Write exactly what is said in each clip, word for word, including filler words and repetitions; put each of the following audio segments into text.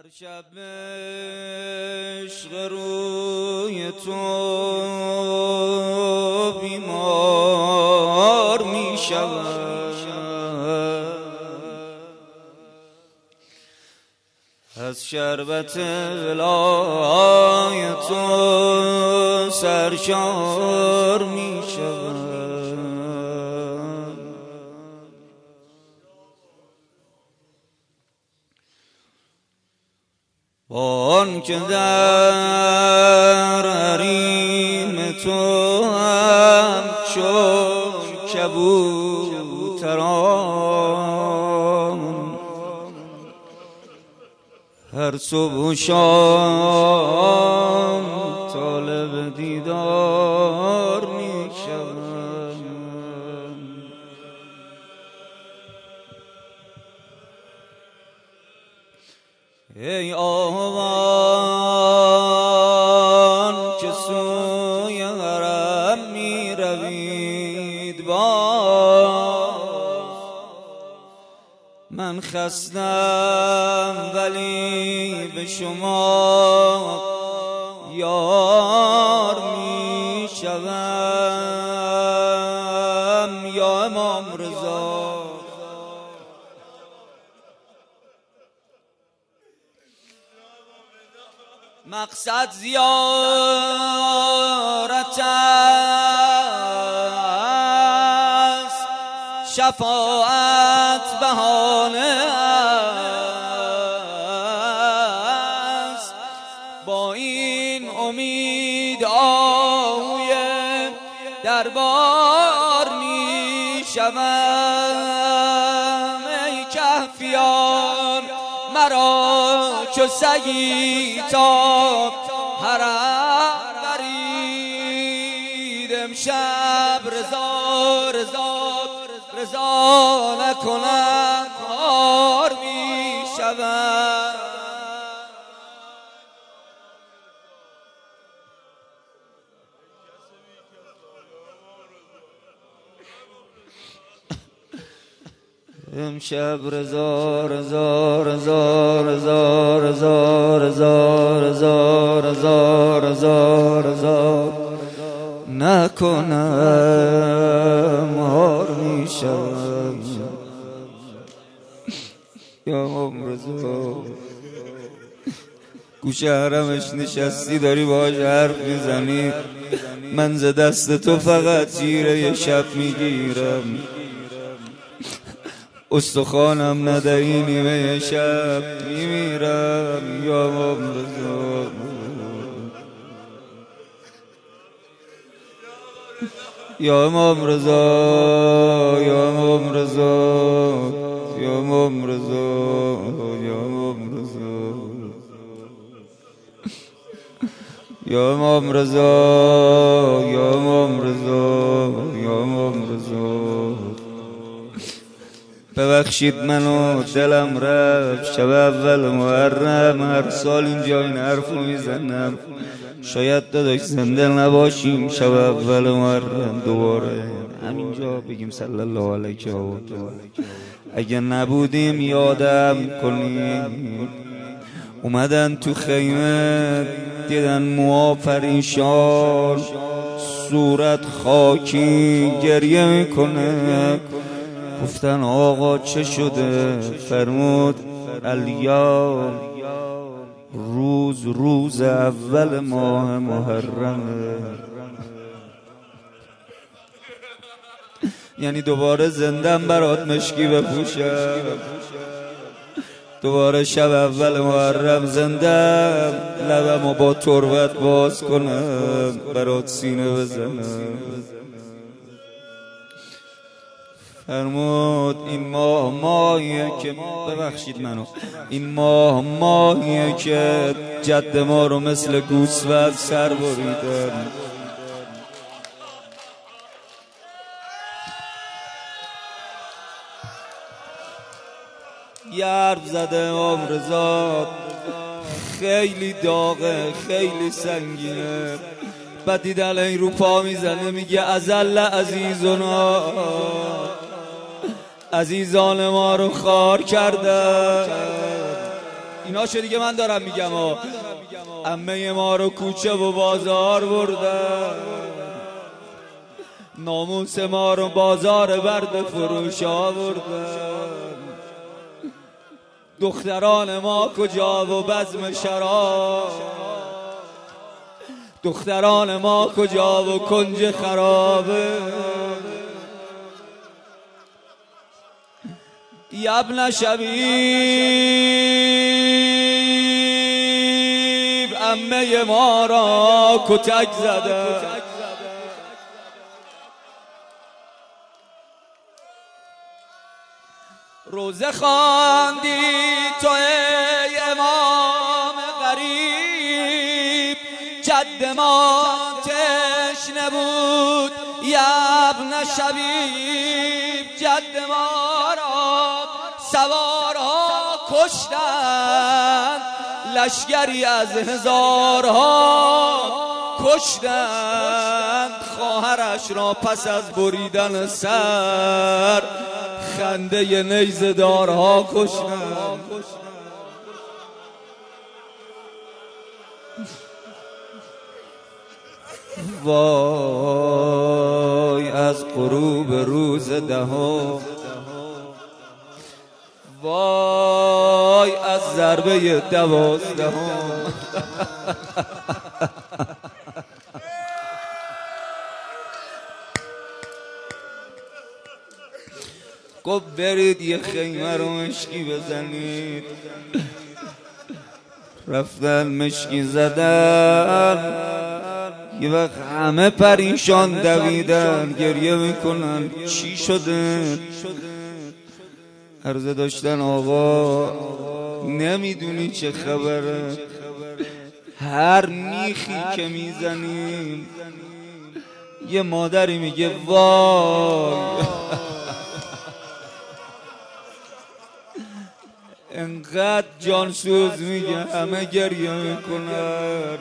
هر شب عشق روی تو بیمار می شود، از شربت ولای تو سرشار می شود. آن که در حریم تو هم چون کبوتران هر صبح و شام طالب دیدار می شوند. ای آوان که سوی حرم می روید باز، من خستم ولی به شما یار می شوم. یا امام رضا مقصد زیارت است، شفاعت بهانه است، با این امید آهوی دربار می شوم. ای کهفیان مرا چو سگی تا حرم برید، امشب رضا رضا رضا نکنم کار می شود. امشب رضا رضا رضا رضا رضا رضا رضا رضا رضا رضا نکنم هار می شوم. یا امام رضا گوشه حرمش نشستی داری باهاش حرف میزنی، من ز دست تو فقط جیره یه شب میگیرم، استخوانم ندهی نیمه شب میمیرم. یا امام رضا یا امام رضا یا امام رضا یا امام رضا یا امام رضا یا امام رضا یا امام رضا یا امام رضا ببخشید منو دلم رفت شب اول محرم، هر سال اینجا این حرفو میزنم، شاید داداش زنده نباشیم شب اول محرم دوباره همینجا بگیم صلی الله علیه و آله. اگه نبودیم یادم کنیم اومدن تو خیمه دیدن موها پریشان، صورت خاکی گریه میکنه، گفتن آقا چه شده؟ فرمود الیوم روز روز اول ماه محرمه، یعنی دوباره زندم برات مشکی بپوشم، دوباره شب اول محرم زندم لبمو با تربت باز کنم برات سینه بزنم. فرمود این ماه ماهیه که ببخشید منو این ماه ماهیه که جد ما رو مثل گوسفند سر بریدن. یه حرف زده امام رضا خیلی داغه خیلی سنگینه، بعد دیدن این رو پا میزنه میگه ازل عزیزنا، عزیزان ما رو خوار کردن، اینا شو دیگه من دارم میگم ها. عمه ما رو کوچه و بازار بردن، ناموس ما رو بازار برد فروش آوردن. دختران ما کجا و بزم شراب، دختران ما کجا و کنج خرابه. یبن شبیب عمه ما را کتک زده، روزه خواندی تو ای امام غریب، جد ما تشنه بود یبن شبیب. جد ما را سوارها کشتند، لشگری از هزارها کشتند. خواهرش را پس از بریدن سر خنده نیزه دارها کشتند. وای از غروب روز دهم، وای از ضربه دوازدهم. گفت برید یه خیمه رو مشکی بزنید. رفتن مشکی زدن، یه وقت همه پریشان دویدن گریه میکنن چی شده. عرضه داشتن آقا نمیدونی چه خبره، هر میخی که میزنیم یه مادری میگه وای. انقدر جانسوز میگه همه گریه میکنن.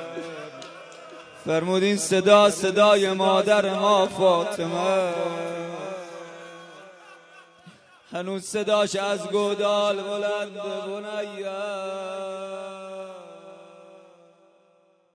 فرمودین صدا صدای مادر ما فاطمه، هنوز صداش از گودال بلند. بنیه